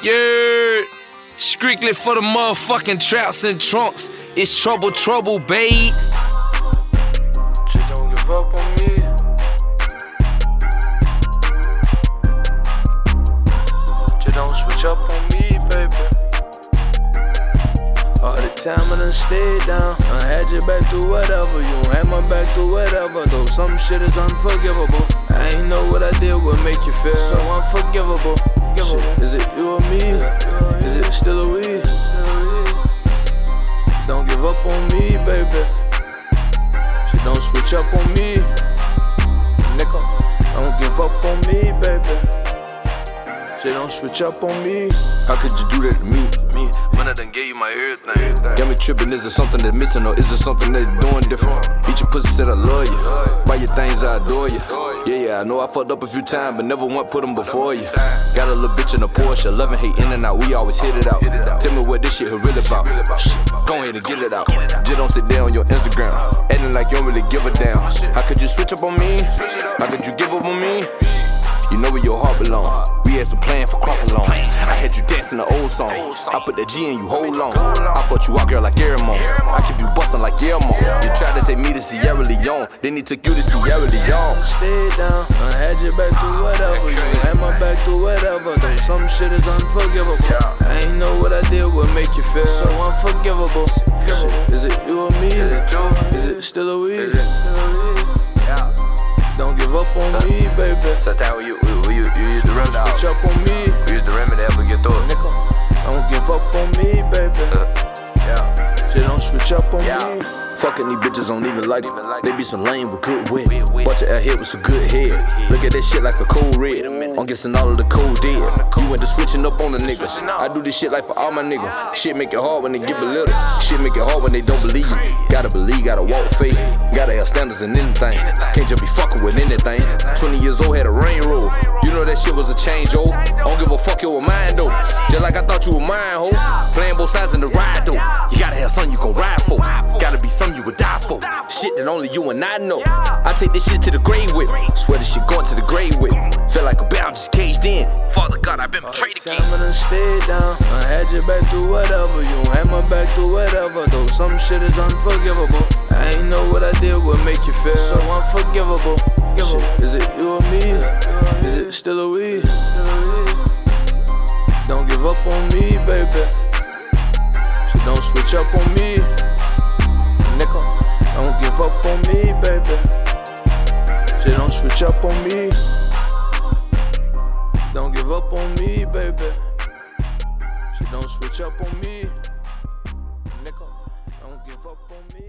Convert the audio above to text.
Yeah, strictly for the motherfucking traps and trunks. It's trouble, trouble, babe. Just don't give up on me. Just don't switch up on me, baby. All the time I done stayed down. I had your back through whatever. You don't have my back through whatever. Though some shit is unforgivable. I ain't know what I did would make you feel so unforgivable. Shit, is it you or me? Is it still a we? Don't give up on me, baby. She don't switch up on me. Nigga, don't give up on me, baby. She don't switch up on me. How could you do that to me? When I done gave you my everything. Got me tripping, is there something that's missing or is there something that's doing different? Eat your pussy, said I love you. Buy your things, I adore you. Yeah, I know I fucked up a few times, but never want put them before you. Got a little bitch in a Porsche, love and hate in and out, we always hit it out. Tell me what this shit really about. Go ahead and get it out. Just don't sit there on your Instagram, acting like you don't really give a damn. How could you switch up on me? How could you give up on me? You know where your heart belong. We had some plan for cross along. I had you dancing the old songs. I put that G in you, hold on. I fucked you out, girl, like Aramon. I keep you bustin' like Aramon. You tried to take me to Sierra Leone, then he took you to Sierra Leone. Stay down, I had your back through whatever. You had my back through whatever. Though some shit is unforgivable. I ain't know what I did would make you feel so unforgivable. Shit, is it you or me? Is it still a we? Don't give up on me, baby. Sometimes we use the remedy. Switch up on me. We use the remedy to help us get through it. Nigga, don't give up on me, baby. She don't switch up on me. Fucking these bitches don't even like it. They be some lame with good wit. Bunch of air hit with some good head. Look at that shit like a cold red. I'm guessing all of the cold dead. You went to switching up on the niggas. I do this shit like for all my niggas. Shit make it hard when they get belittled. Shit make it hard when they don't believe you. Gotta believe, gotta walk faith. Gotta have standards in anything. Can't just be fucking with anything. 20 years old, had a rain roll. You know that shit was a change, oh. Don't give a fuck, you were mine though. Just like I thought you were mine, ho. Playing both sides in the ride though. You gotta have something you gon' ride for. Gotta be something you would die for. Shit that only you and I know. I take this shit to the grave with. Swear this shit going to the grave with. Feel like a bear, I'm just caged in. Father God, I've been betrayed again. Time I done stayed down. I had your back through whatever. You don't have my back through whatever. Though some shit is unforgivable. I ain't know what I did would make you feel so unforgivable. Shit, is it you or me? Is it still a we? Don't give up on me, baby. She don't switch up on me. Nigga, don't give up on me, baby. She don't switch up on me. Don't give up on me, baby. She don't switch up on me. Nigga, don't give up on me.